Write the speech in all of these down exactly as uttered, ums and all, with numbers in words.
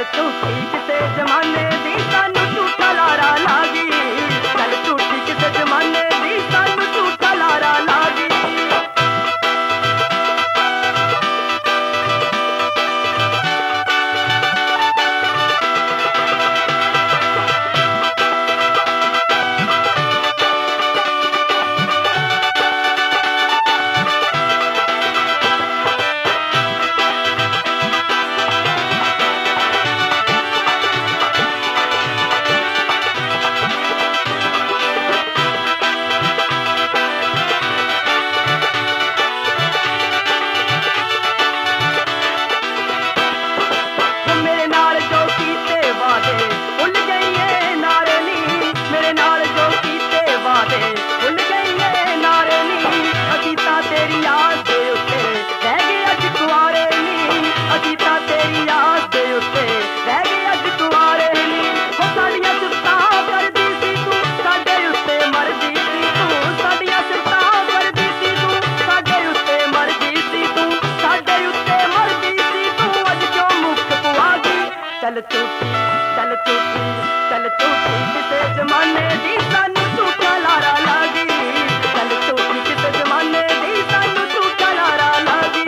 चल झूठी किसे जमाने दी सानू झूठा लारा लागी चल झूठी किसे जमाने दी सानू झूठा लारा लागी चल झूठी चल झूठी चल झूठी किसे जमाने दी सानू झूठा लारा लागी चल झूठी किसे जमाने दी सानू झूठा लारा लागी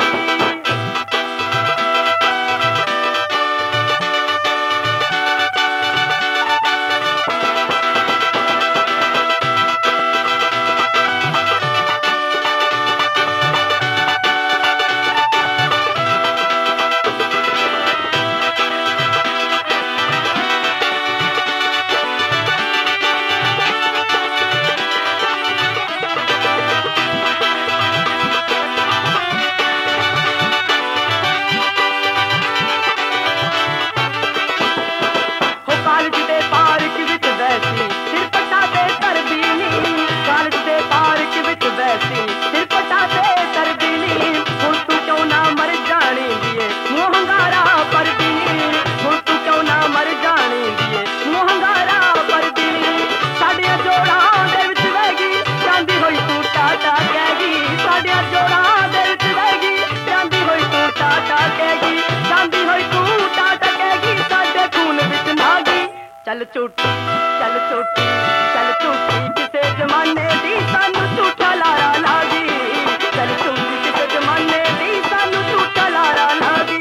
चल झूठी चल झूठी चल झूठी किसे जमाने दी सानू झूठा लारा लागी चल झूठी किसे जमाने दी सानू झूठा लारा लागी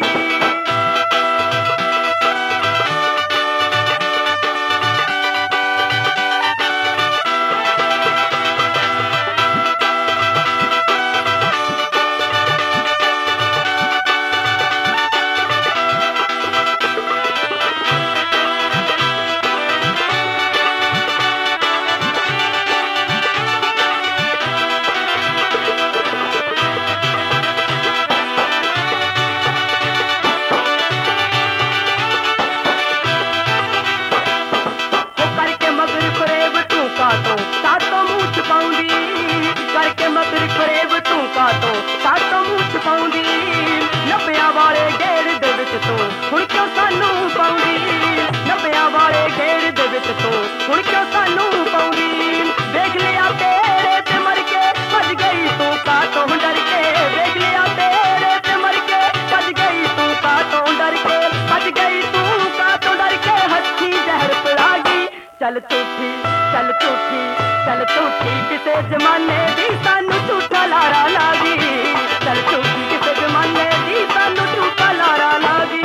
करके मगर फरेब तू का तो सातों मुँह छुपाउंदी नब्बे वाले घेर दे विच तू हुण क्यों सानू पाउंदी नब्बे वाले घेर दे विच तू हुण क्यों सानू पाउंदी देख लिया तेरे ते मर के भज गई तू का तो डर के देख लिया तेरे ते मर के भज गई तू का तो डर के भज गई तू का तो डर के हथी जहर पिलागी चल झूठी चल झूठी चल झूठी किसे जमाने दी सानू झूठा लारा लागी चल झूठी किसे जमाने दी सानू झूठा लारा लागी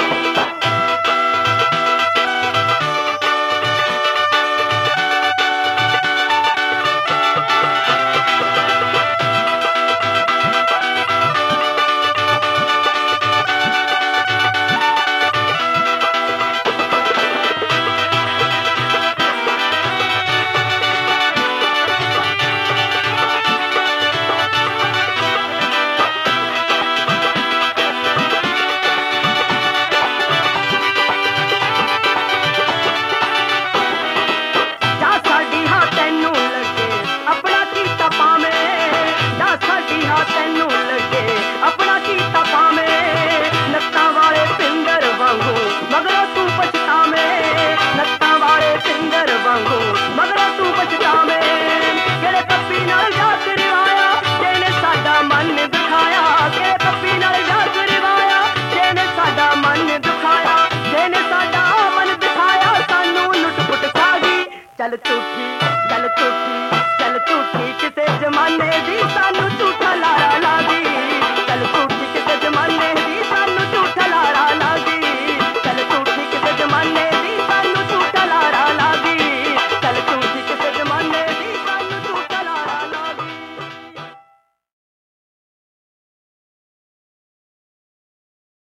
ਟੁੱਟ